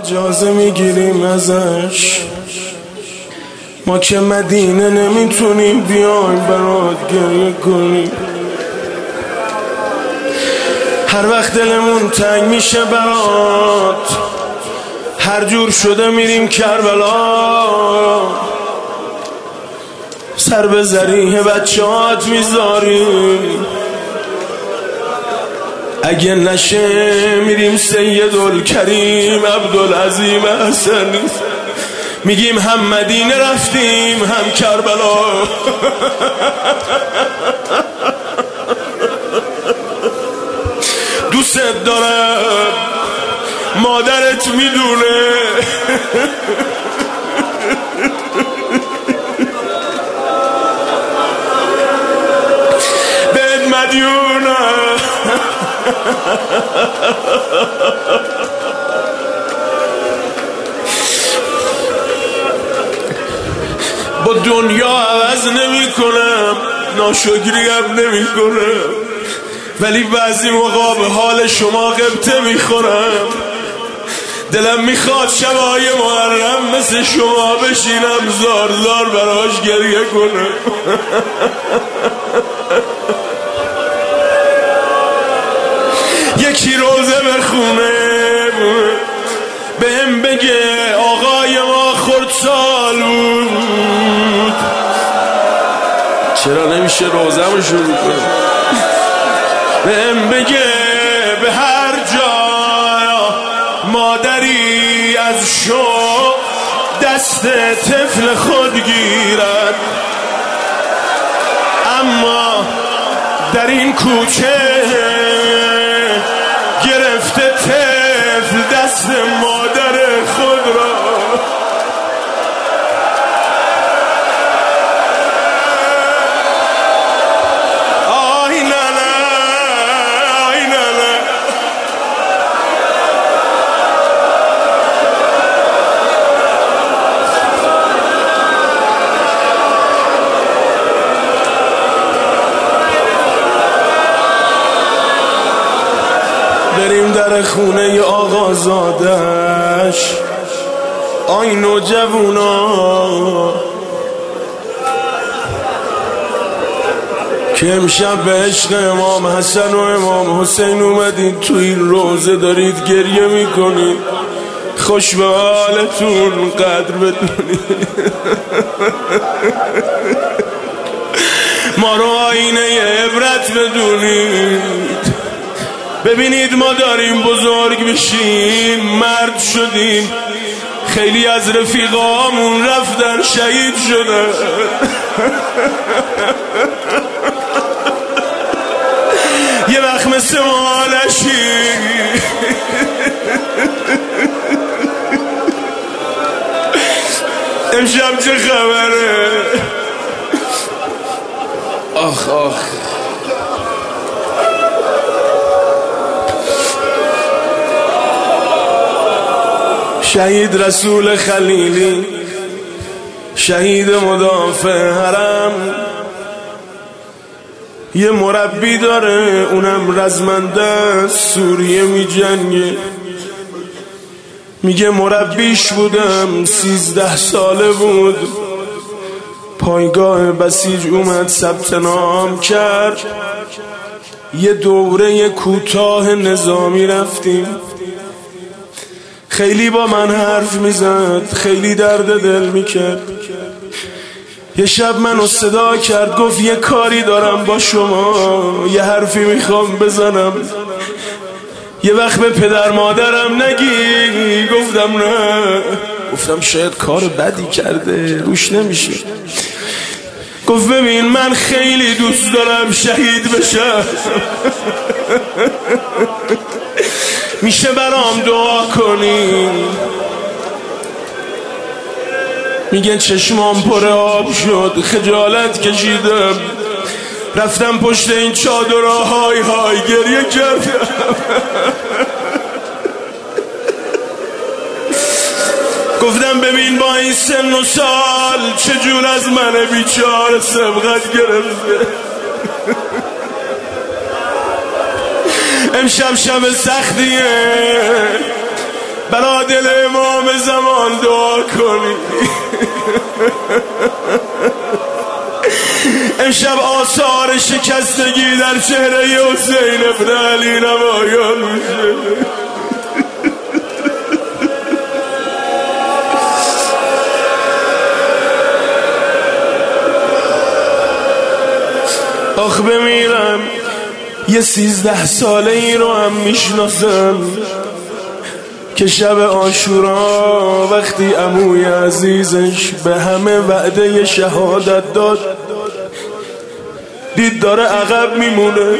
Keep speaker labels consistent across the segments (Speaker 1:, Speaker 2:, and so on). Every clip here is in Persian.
Speaker 1: اجازه میگیریم ازش، ما که مدینه نمیتونیم بیایم برات گریه کنیم. هر وقت دلمون تنگ میشه برات، هر جور شده میریم کربلا، سر به ذریح بچه‌هات میذاریم، اگه نشه میریم سیدالکریم عبدالعظیم حسنی، میگیم هم مدینه رفتیم هم کربلا. دوست دارم، مادرت میدونه، بهت مدیونه. با دنیا عوض نمی کنم، ناشکری هم نمی کنم، ولی بعضی موقع به حال شما غبطه می خورم. دلم میخواد شبای محرم مثل شما بشینم زار زار براش گریه کنم. یکی روزه بخونه بهم بگه آقای ما خردسال بود. چرا نمیشه روزه‌مو شروع کنم؟ بهم بگه به هر جا مادری از شوق دست طفل خود گیرد، اما در این کوچه گرفته طفل دست مادر خود را. آی ننه، آی ننه. بریم در خونه آقازادش، آی نوجوونا که امشب به عشق امام حسن و امام حسین اومدید تو این روزه دارید گریه میکنید، خوش به حالتون قدر بدونید. ما رو آینه عبرت بدونید. ببینید ما داریم بزرگ بشیم، مرد شدیم، خیلی از رفیقامون رفتن شهید شدن. یه وقت مثل ما نشیم. امشب چه خبره؟ آخ آخ. شهید رسول خلیلی، شهید مدافع حرم، یه مربی داره اونم رزمنده سوریه می جنگه. میگه مربیش بودم 13 ساله بود، پایگاه بسیج اومد ثبت نام کرد، یه دوره کوتاه نظامی رفتیم. خیلی با من حرف میزد، خیلی درد دل میکرد. یه شب منو صدا کرد، گفت یه کاری دارم با شما، یه حرفی میخوام بزنم، یه وقت به پدر مادرم نگی. گفتم نه. گفتم شاید کار بدی کرده روش نمیشه. گفت ببین من خیلی دوست دارم شهید بشم، میشه برام دعا کنی؟ میگه چشمام پر آب شد، خجالت کشیدم، رفتم پشت این چادرها های های گریه کردم. گفتم ببین با این سن و سال چجور از من بیچاره سبقت گرفته. امشب شب سختیه، برا دل امام زمان دعا کنی. امشب آثار شکستگی در چهره حسین ابن علی نمایان میشه. آخ بمیرم یه 13 ساله ای رو هم میشناسم که شب عاشورا وقتی عموی عزیزش به همه وعده شهادت داد، دید داره عقب میمونه،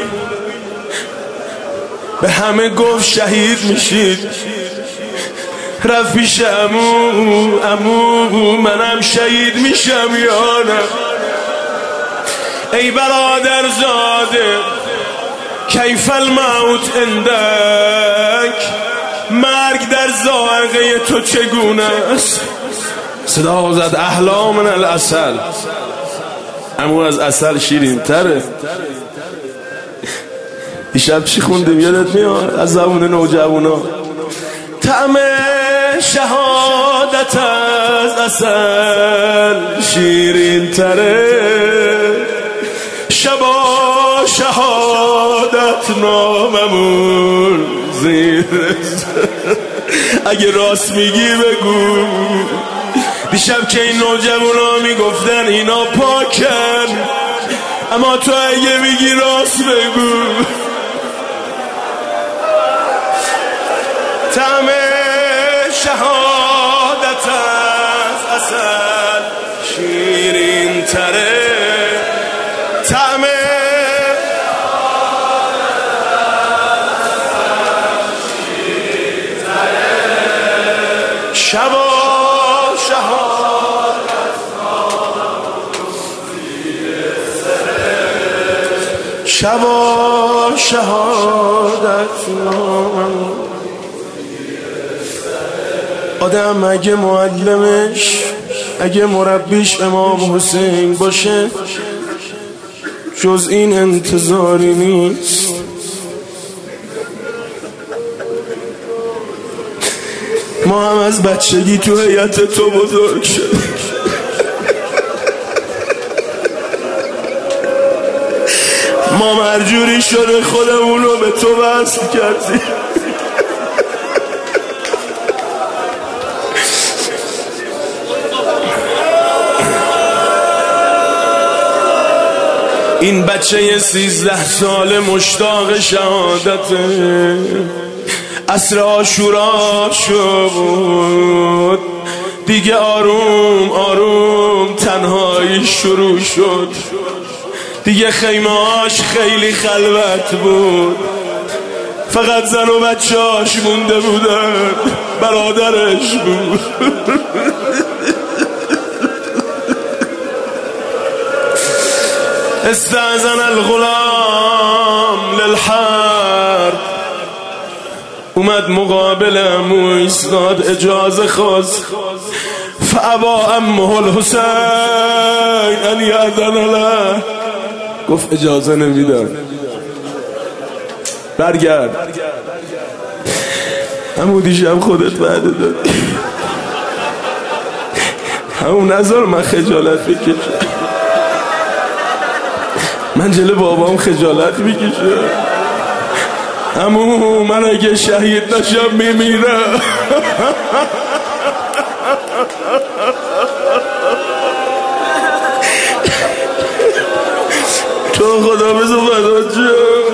Speaker 1: به همه گفت شهید میشید، رفت پیش عمو منم شهید میشم یا نه؟ ای برادر زاده کیف الموت عندک، مرگ در ذائقه تو چگونه است؟ صدا زد احلا من العسل، عمو از عسل شیرین تره. دیشب چی خوندیم یادت میاد از زبون نوجوانا؟ طعم شهادت از عسل شیرین تره، شبا شهادت ناممون زیر. اگه راست میگی بگو. دیشب که این نوجوانا میگفتن اینا پاکن، اما تو اگه میگی راست بگو. طعم شهادت از عسل شیرین تره، طعم شبا شهادت شبا شهادت آدم اگه معلمش اگه مربیش امام حسین باشه جز این انتظاری نیست. ما هم از بچگی تو هیئت تو بزرگ شد، ما مرجوری شده خودمون رو به تو وصل کردیم. این بچه 13 ساله مشتاق شهادته، عصر عاشورا شد دیگه، آروم آروم تنهایی شروع شد دیگه، خیمه‌هاش خیلی خلوت بود، فقط زن و بچه‌اش مونده بودن، برادرش بود. استأذن الغلام للحرب، اومد مقابل عمو ایستاد، اجازه خواست. فابا عمه الحسین ان یأذن له، گفت اجازه نمیدم، برگرد. عمو دیشب خودت وعده دادی، همون نذار من خجالت بکشم، من جلو بابام خجالت میکشم. عمو من اگه شهید نشم میمیرم. تو خدا بزن فدات شم.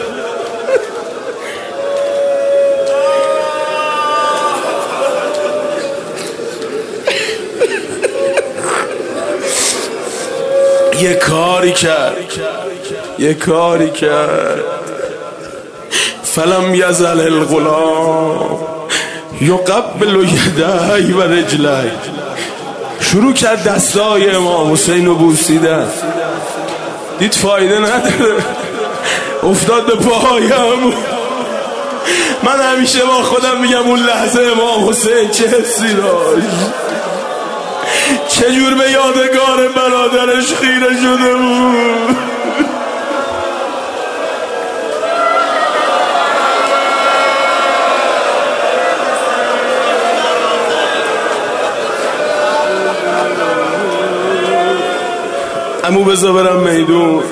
Speaker 1: یه کاری کرد فلم یزل الغلام یقبل یدی و رجلی، شروع کرد دستای امام حسین رو بوسیدن، دید فایده نداره، افتاد به پایم. من همیشه با خودم میگم اون لحظه امام حسین چه حسی داشت، چجور به یادگار برادرش خیره شده بود. عمو بذار برم میدون.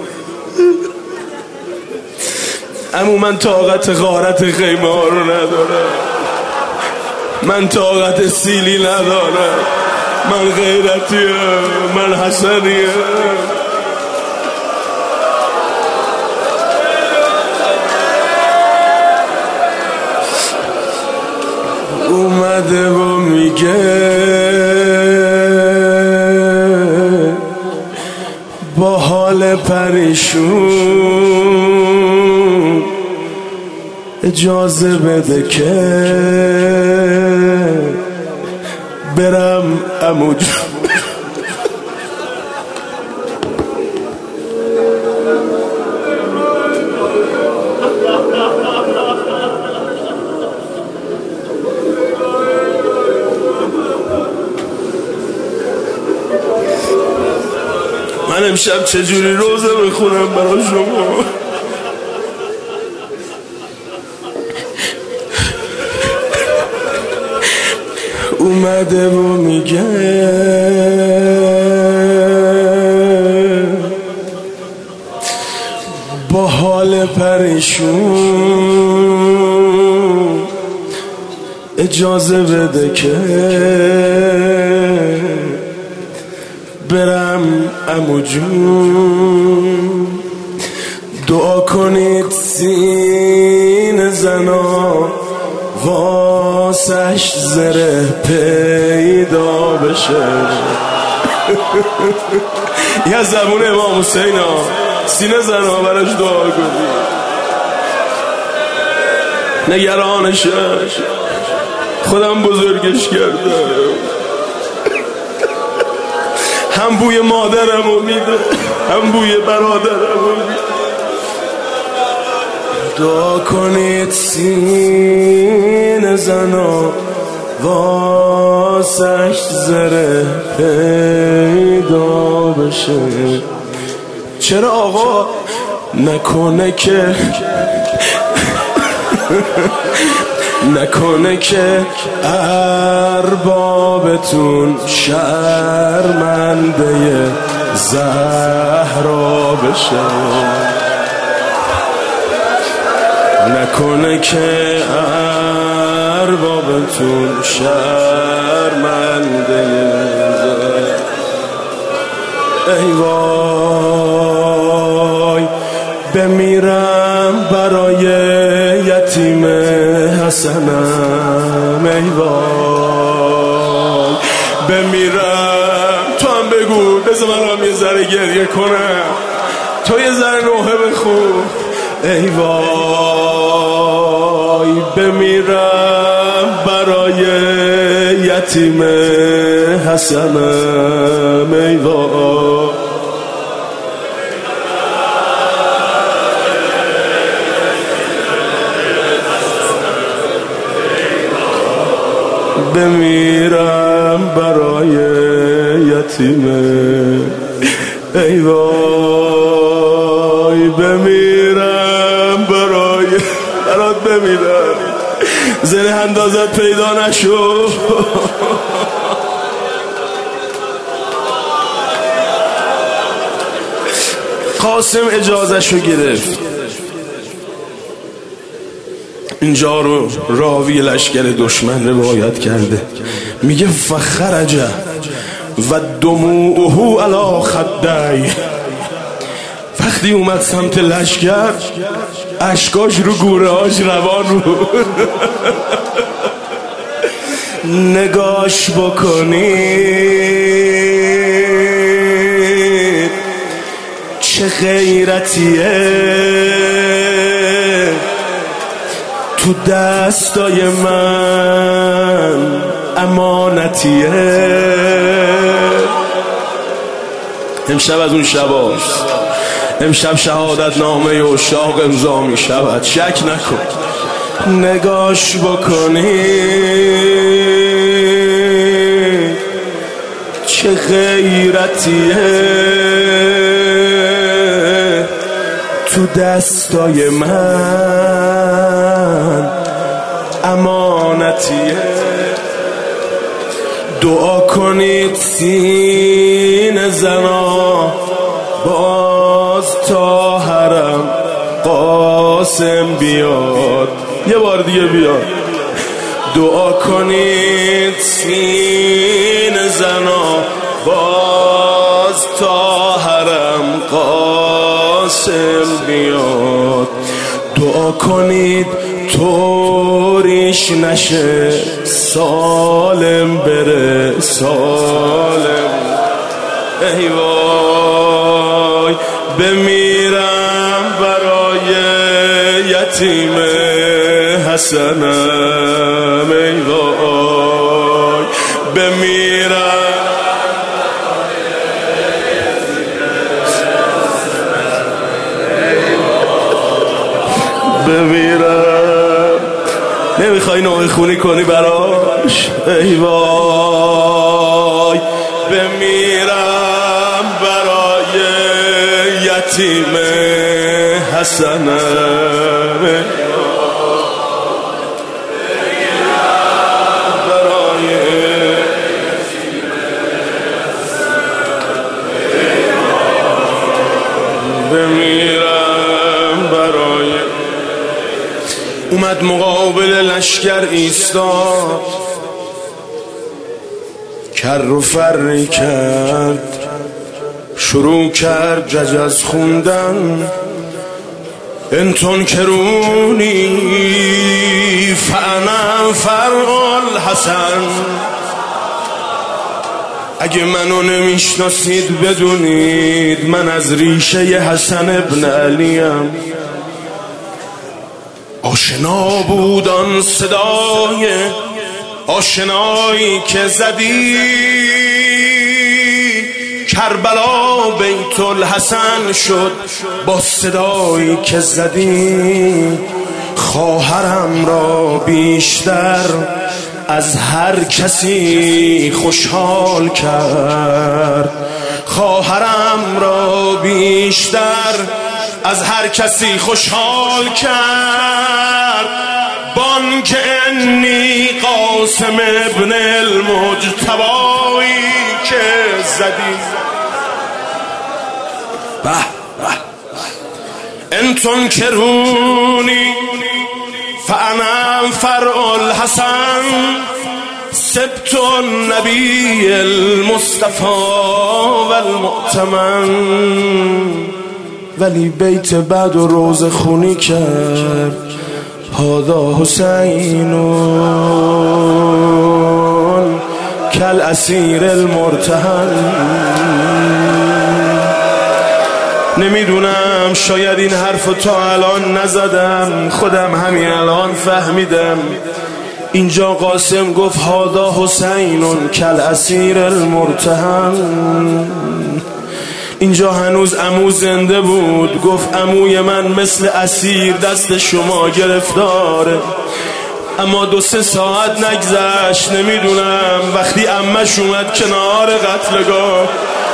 Speaker 1: عمو من طاقت غارت خیمه ها رو ندارم، من طاقت سیلی ندارم، من غیرتیم، من حسنیم. اومده و میگه با حال پریشون اجازه بده که برم عمو جون. من امشب چجوری روزه بخونم برای شما؟ اومده و میگه با حال پریشون اجازه بده که برم عمو جون. دعا کنید سینه زنا واسش زره پیدا بشه. یه زبون امام حسین ها، سینه زنا براش دعا کنید، نگرانش خودم بزرگش کردم، هم بوی مادرمو میده هم بوی برادرمو میده. دعا کنید سینه زنا واسش زره پیدا بشه. چرا آقا نکنه که نکنه که اربابتون شرمنده زهرا بشه. نکنه که اربابتون شرمنده زهرا. ای وای بمیرم برای یتیم حسنم. ای وای بمیرم، تو هم بگو بذار منم یه ذره گریه کنم، تو یه ذره نوحه بخون. ای وای بمیرم برای یتیم حسنم. ای وای بمیرم برای یتیم. ای وای بمیرم برات بمیرم، زره اندازت پیدا نشو. قاسم اجازهشو گرفت، اینجا رو راوی لشکر دشمن روایت کرده، میگه فخرج و دموعه علی خدی. وقتی اومد سمت لشکر اشکاش رو گوره هاش روان بود. نگاش بکنید چه غیرتیه تو دستای من، امانتیه. امشب از اون شباست، امشب شهادت نامه عشاق امضا می شود، شک نکن. نگاش بکنید چه غیرتیه تو دستای من، امانتیه. دعا کنید سینه زنا بیاد. یه بار دیگه بیاد. دعا کنید سین زنا باز تا حرم قاسم بیاد. دعا کنید طوریش نشه سالم بره سالم. ای وای بمیرم برای یتیم حسنم. ای وای بمیرم بمیرم. نمیخوای نوع خونی کنی براش؟ ای وای بمیرم برای یتیم حسنم. اومد مقابل لشکر ایستاد، کر و فری کرد، شروع کرد ججز خوندن. انتون کرونی فانا فرع الحسن. اگه منو نمیشناسید بدونید من از ریشه حسن ابن علیم. آشنا بود آن صدای آشنایی که زدی، کربلا بیت الحسن شد با صدایی که زدی. خواهرم را بیشتر از هر کسی خوشحال کرد. خواهرم را بیشتر از هر کسی خوشحال کرد. بانک انی قاسم ابن المجتبایی که زدی. انتون کرونی فانا فرع الحسن، سبت النبی المصطفى والمؤتمن. ولی بیت بعد و روز خونی کرد. هذا حسینون کل اسیر المرتهن. نمیدونم شاید این حرف تا الان نزدم، خودم همین الان فهمیدم. اینجا قاسم گفت هذا حسینون کل اسیر المرتهن. اینجا هنوز عمو زنده بود، گفت عموی من مثل اسیر دست شما گرفتاره. اما 2-3 ساعت نگذشت، نمیدونم وقتی عمش اومد کنار قتلگاه،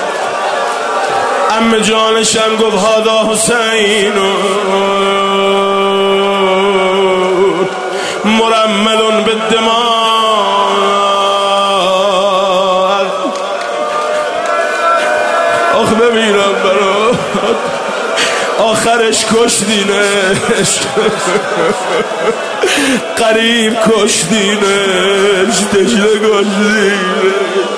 Speaker 1: عمه جانشم گفت هذا حسین مرمل بالدماء. آخ بمیرم برات، آخرش کشتینش، قریب کشتینش، تشنه کشتینش.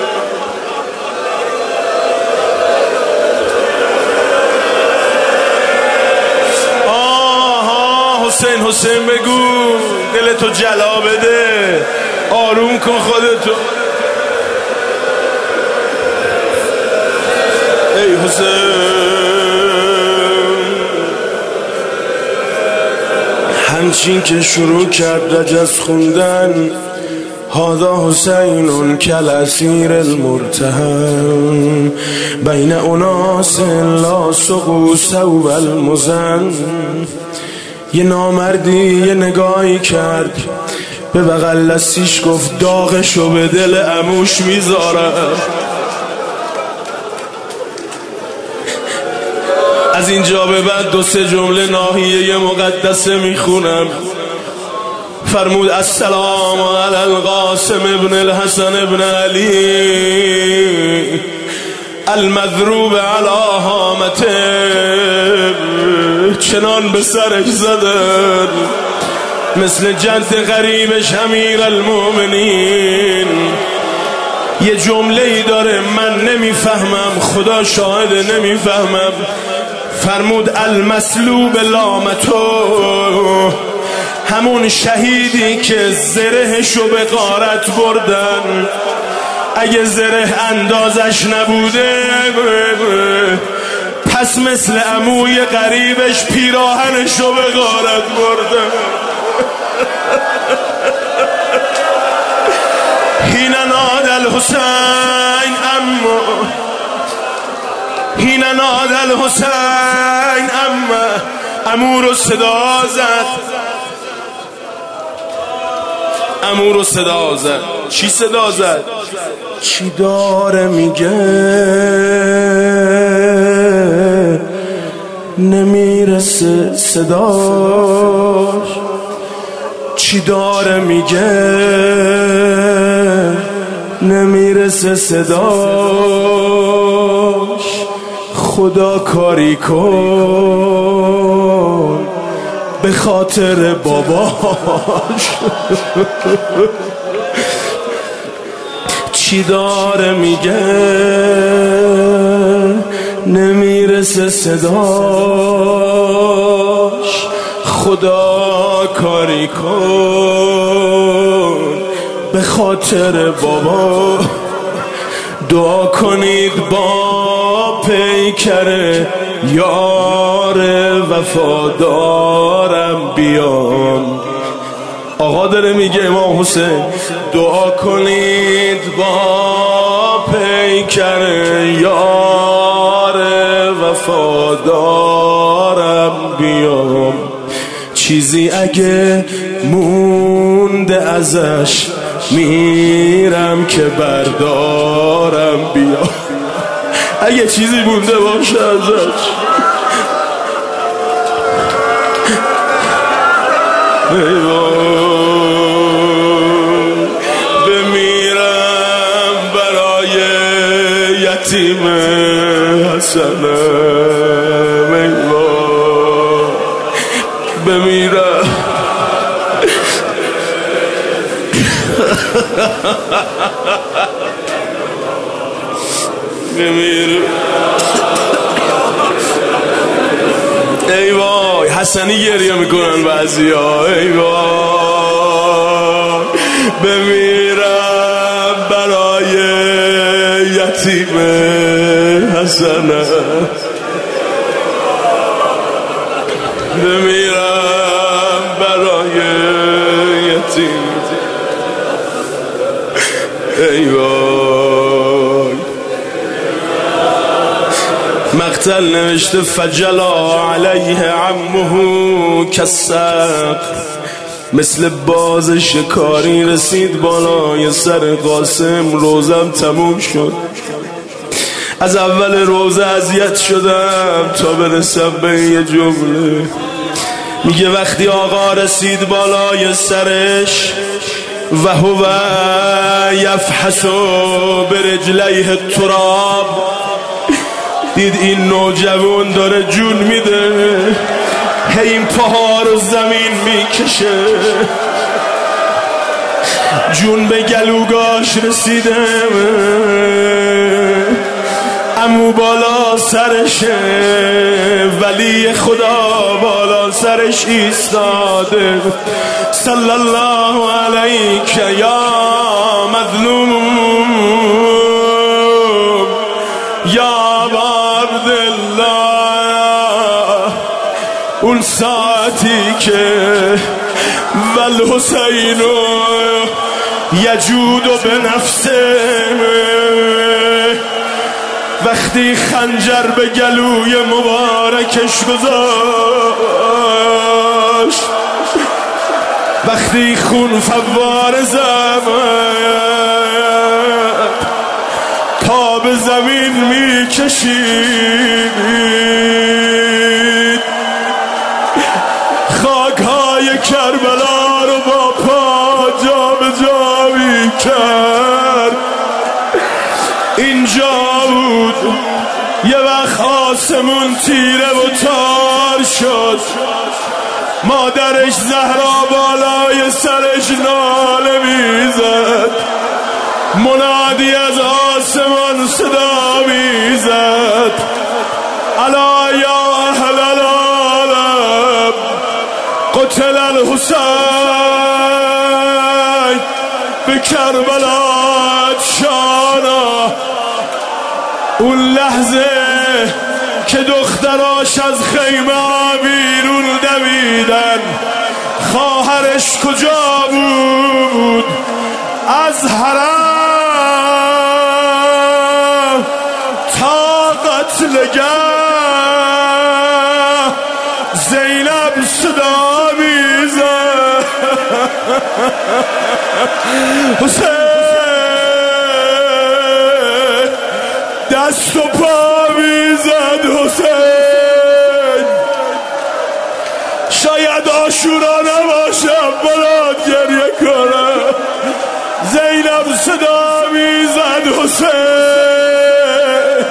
Speaker 1: حسین حسین بگو، دلتو جلا بده، آروم کن خودتو. ای حسین. همچین که شروع کرد رجز خوندن، هذا حسین کل اسیر المرتهن بین اناس لا سقوا ثوب المزن. یه نامردی یه نگاهی کرد به بغل دستیش، گفت داغشو به دل عموش میذارم. از اینجا به بعد 2-3 جمله ناحیه مقدسه میخونم. فرمود السلام علی القاسم ابن الحسن ابن علی المضروب علی هامته. چنان به سرش زدن مثل جد غریبش امیرالمومنین. یه جمله ای داره من نمیفهمم، خدا شاهده نمیفهمم. فرمود المسلوب لامتو، همون شهیدی که زرهشو به غارت بردن، اگه زره اندازش نبوده پس مثل عموی غریبش پیراهنشو به غارت بردن. حین نادى الحسین حین نادى الحسین عمو رو صدا زد، عمو رو صدا زد. چی صدا زد؟ چی داره میگه؟ نمیرسه صداش. چی داره میگه؟ نمیرسه صداش. خدا کاری کن به خاطر باباش. چی داره میگه؟ نمیرسه صداش. خدا کاری کن به خاطر بابا. دعا کنید با پیکر یار وفادارم بیام. آقا داره میگه امام حسین دعا کنید با پیکر یار وفادارم بیام. چیزی اگه مونده ازش میرم که بردارم بیام. اگه چیزی مونده باشه ازش بمیرم برای یتیم حسنم. بمیرم بمیرم. ای وای حسنی گریه میکنن بعضیا. ای وای بمیرم برای یتیم حسنه. بمیرم برای یتیم. ای وای مقتل نوشته فجلا علیه عمه کالسقف، مثل باز شکاری رسید بالای سر قاسم. روزم تموم شد. از اول روزه اذیت شدم تا برسم به یه جمله. میگه وقتی آقا رسید بالای سرش و هو یفحص برجلیه التراب، دید این نوجوان داره جون میده، هی این پاها رو زمین میکشه. جون به گلوگاش رسیده، عمو بالا سرشه، ولی خدا بالا سرش ایستاده. صلی الله علیک یا مظلوم یا عبدالله. اون ساعتی که والحسین یجود به نفسه، وقتی خنجر به گلوی مبارکش گذاشت، وقتی خون فوار زد تا به زمین میکشید، خاکهای کربلا رو با پا جا به جا میکرد. اینجا بود یه وقت آسمون تیره و تار شد، مادرش زهرا بالای سرش ناله میزد، منادی از آسمان صدا میزد الا یا اهل العالم قتل الحسین به کربلا شانا. اون لحظه که دختراش از خیمه بیرون دویدن، خواهرش کجا بود؟ از حرم تا قتلگاه زینب صدا میزد حسین، دست و پا میزد حسین. شاید عاشورا نباشم برات گریه کنم، زینب صدا میزد حسین.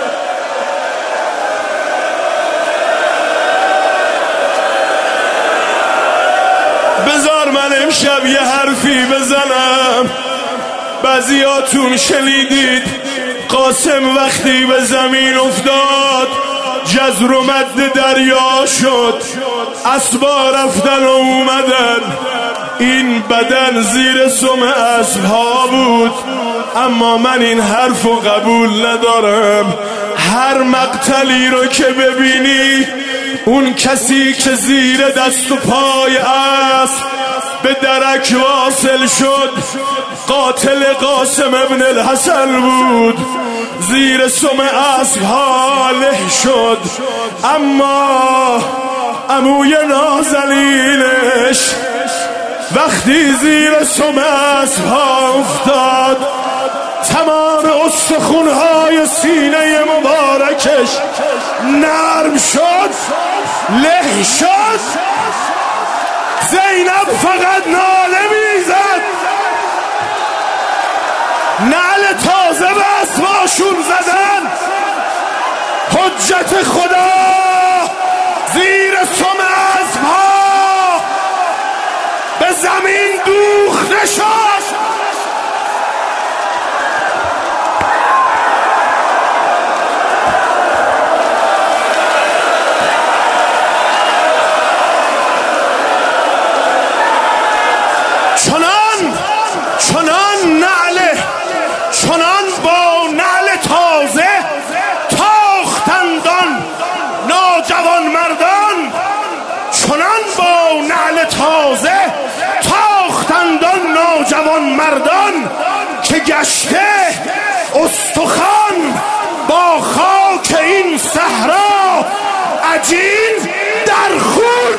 Speaker 1: بذار من امشب یه حرفی بزنم. بعضیاتون شنیدید قاسم وقتی به زمین افتاد جزر و مد دریا شد، اسبا رفتن و اومدن، این بدن زیر سم اسبها بود. اما من این حرفو قبول ندارم. هر مقتلی رو که ببینی، اون کسی که زیر دست و پای اسب به درک واصل شد قاتل قاسم ابن الحسن بود، زیر سم اسب حاله شد. اما عموی نازنینش وقتی زیر سم اسب افتاد، تمام استخونهای سینه مبارکش نرم شد، له شد. زینب فقط ناله میزد، نعل تازه به اسباشون زدن. حجت خدا زیر سم اسبها به زمین دوخته شد. چنان با نعل تازه تاختندان نوجوان مردان، چنان با نعل تازه تاختندان نوجوان مردان که گشته استخوان با خاک این صحرا عجین در خون.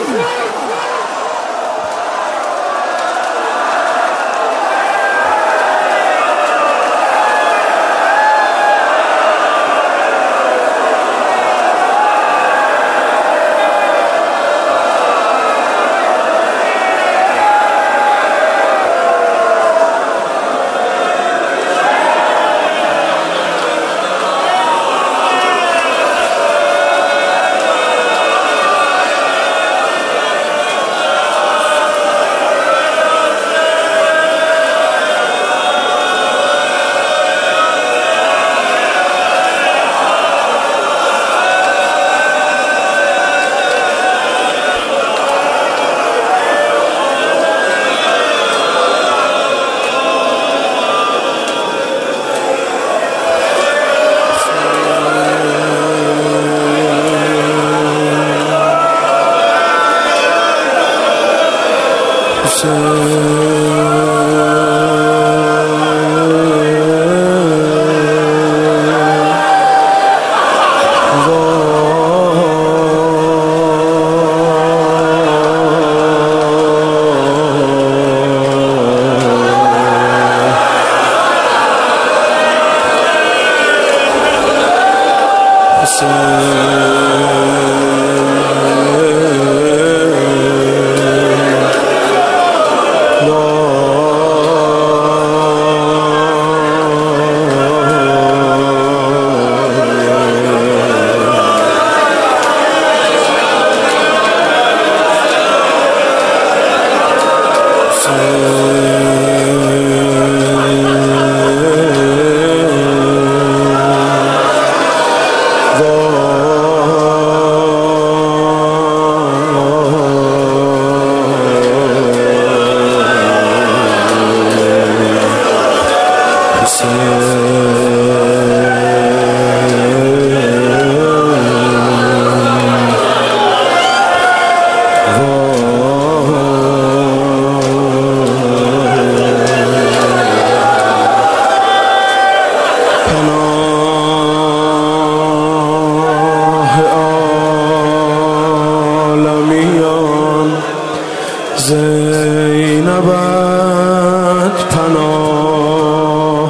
Speaker 1: زینبت پناه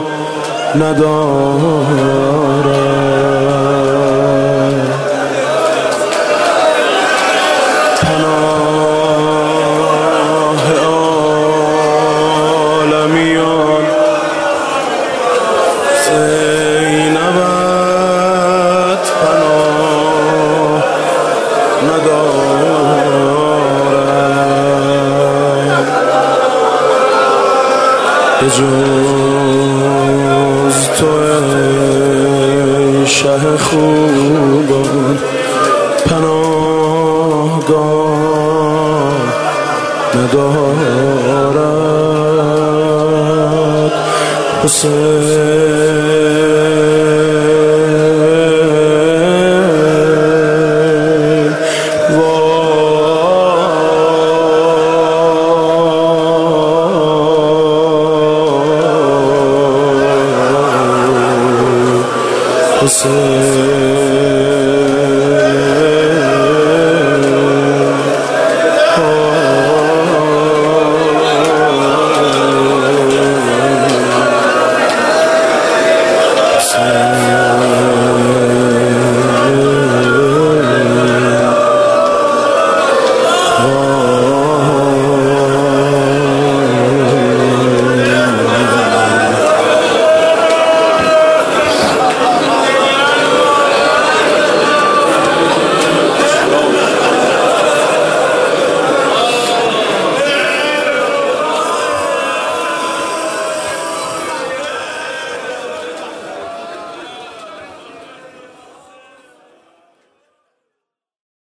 Speaker 1: ندارد، پناه عالمیان زینبت پناه ندارد، به جز تو ای شه خوبان پناهگاه ندارد. حسین حسین